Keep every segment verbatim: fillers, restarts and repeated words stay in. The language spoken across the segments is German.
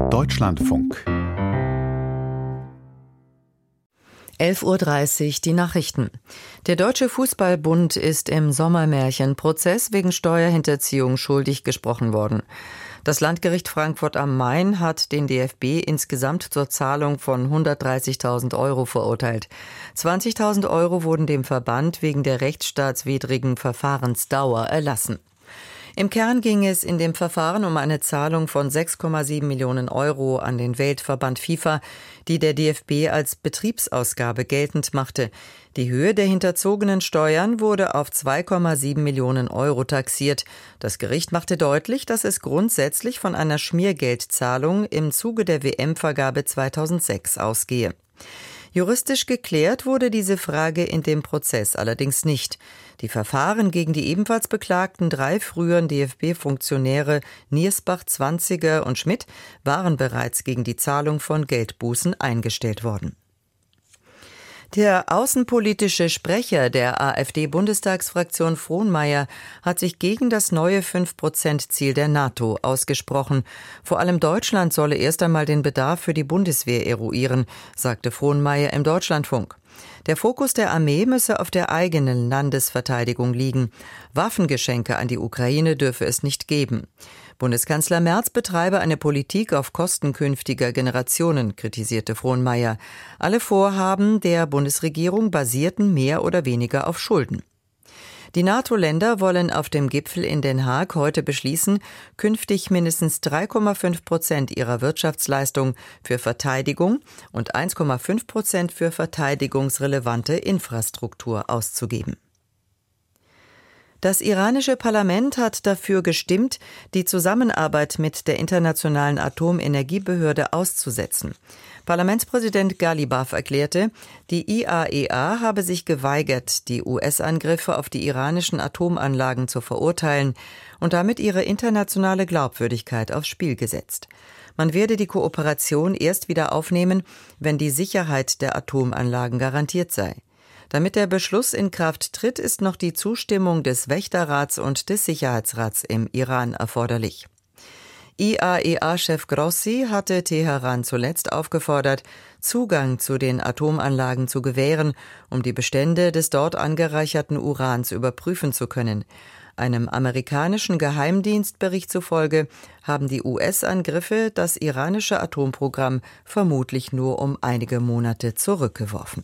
Deutschlandfunk. elf Uhr dreißig, die Nachrichten. Der Deutsche Fußballbund ist im Sommermärchen-Prozess wegen Steuerhinterziehung schuldig gesprochen worden. Das Landgericht Frankfurt am Main hat den D F B insgesamt zur Zahlung von hundertdreißigtausend Euro verurteilt. zwanzigtausend Euro wurden dem Verband wegen der rechtsstaatswidrigen Verfahrensdauer erlassen. Im Kern ging es in dem Verfahren um eine Zahlung von sechs Komma sieben Millionen Euro an den Weltverband FIFA, die der D F B als Betriebsausgabe geltend machte. Die Höhe der hinterzogenen Steuern wurde auf zwei Komma sieben Millionen Euro taxiert. Das Gericht machte deutlich, dass es grundsätzlich von einer Schmiergeldzahlung im Zuge der W M-Vergabe zweitausendsechs ausgehe. Juristisch geklärt wurde diese Frage in dem Prozess allerdings nicht. Die Verfahren gegen die ebenfalls beklagten drei früheren D F B-Funktionäre Niersbach, Zwanziger und Schmidt waren bereits gegen die Zahlung von Geldbußen eingestellt worden. Der außenpolitische Sprecher der AfD-Bundestagsfraktion Frohnmaier hat sich gegen das neue fünf Prozent Ziel der NATO ausgesprochen. Vor allem Deutschland solle erst einmal den Bedarf für die Bundeswehr eruieren, sagte Frohnmaier im Deutschlandfunk. Der Fokus der Armee müsse auf der eigenen Landesverteidigung liegen. Waffengeschenke an die Ukraine dürfe es nicht geben. Bundeskanzler Merz betreibe eine Politik auf Kosten künftiger Generationen, kritisierte Frohnmaier. Alle Vorhaben der Bundesregierung basierten mehr oder weniger auf Schulden. Die NATO-Länder wollen auf dem Gipfel in Den Haag heute beschließen, künftig mindestens drei Komma fünf Prozent ihrer Wirtschaftsleistung für Verteidigung und eins Komma fünf Prozent für verteidigungsrelevante Infrastruktur auszugeben. Das iranische Parlament hat dafür gestimmt, die Zusammenarbeit mit der Internationalen Atomenergiebehörde auszusetzen. Parlamentspräsident Ghalibaf erklärte, die I A E A habe sich geweigert, die U S-Angriffe auf die iranischen Atomanlagen zu verurteilen und damit ihre internationale Glaubwürdigkeit aufs Spiel gesetzt. Man werde die Kooperation erst wieder aufnehmen, wenn die Sicherheit der Atomanlagen garantiert sei. Damit der Beschluss in Kraft tritt, ist noch die Zustimmung des Wächterrats und des Sicherheitsrats im Iran erforderlich. I A E A-Chef Grossi hatte Teheran zuletzt aufgefordert, Zugang zu den Atomanlagen zu gewähren, um die Bestände des dort angereicherten Urans überprüfen zu können. Einem amerikanischen Geheimdienstbericht zufolge haben die U S-Angriffe das iranische Atomprogramm vermutlich nur um einige Monate zurückgeworfen.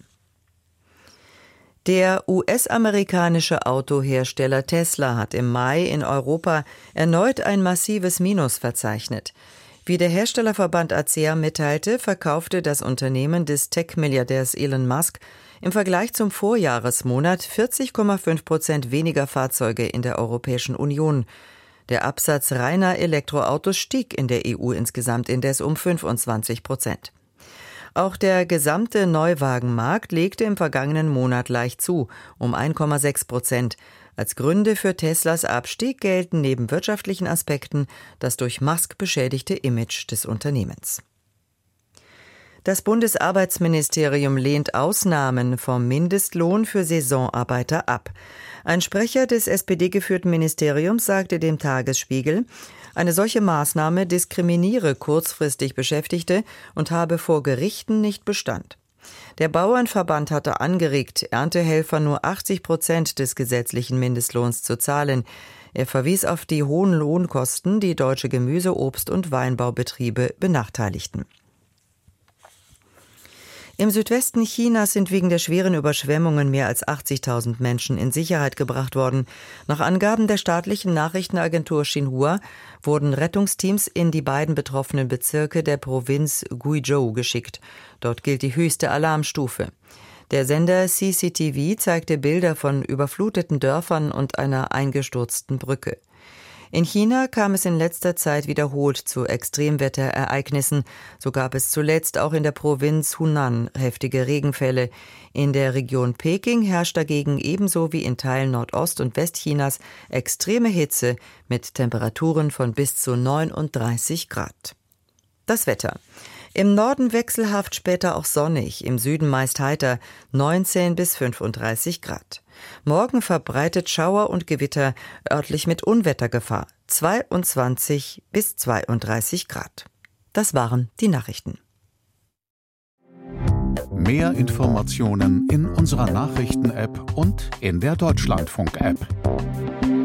Der U S-amerikanische Autohersteller Tesla hat im Mai in Europa erneut ein massives Minus verzeichnet. Wie der Herstellerverband A C E A mitteilte, verkaufte das Unternehmen des Tech-Milliardärs Elon Musk im Vergleich zum Vorjahresmonat vierzig Komma fünf Prozent weniger Fahrzeuge in der Europäischen Union. Der Absatz reiner Elektroautos stieg in der E U insgesamt indes um fünfundzwanzig Prozent. Auch der gesamte Neuwagenmarkt legte im vergangenen Monat leicht zu, um ein Komma sechs Prozent. Als Gründe für Teslas Abstieg gelten neben wirtschaftlichen Aspekten das durch Musk beschädigte Image des Unternehmens. Das Bundesarbeitsministerium lehnt Ausnahmen vom Mindestlohn für Saisonarbeiter ab. Ein Sprecher des S P D-geführten Ministeriums sagte dem Tagesspiegel, eine solche Maßnahme diskriminiere kurzfristig Beschäftigte und habe vor Gerichten nicht Bestand. Der Bauernverband hatte angeregt, Erntehelfern nur achtzig Prozent des gesetzlichen Mindestlohns zu zahlen. Er verwies auf die hohen Lohnkosten, die deutsche Gemüse-, Obst- und Weinbaubetriebe benachteiligten. Im Südwesten Chinas sind wegen der schweren Überschwemmungen mehr als achtzigtausend Menschen in Sicherheit gebracht worden. Nach Angaben der staatlichen Nachrichtenagentur Xinhua wurden Rettungsteams in die beiden betroffenen Bezirke der Provinz Guizhou geschickt. Dort gilt die höchste Alarmstufe. Der Sender C C T V zeigte Bilder von überfluteten Dörfern und einer eingestürzten Brücke. In China kam es in letzter Zeit wiederholt zu Extremwetterereignissen. So gab es zuletzt auch in der Provinz Hunan heftige Regenfälle. In der Region Peking herrscht dagegen ebenso wie in Teilen Nordost- und Westchinas extreme Hitze mit Temperaturen von bis zu neununddreißig Grad. Das Wetter. Im Norden wechselhaft, später auch sonnig, im Süden meist heiter, neunzehn bis fünfunddreißig Grad. Morgen verbreitet Schauer und Gewitter, örtlich mit Unwettergefahr, zweiundzwanzig bis zweiunddreißig Grad. Das waren die Nachrichten. Mehr Informationen in unserer Nachrichten-App und in der Deutschlandfunk-App.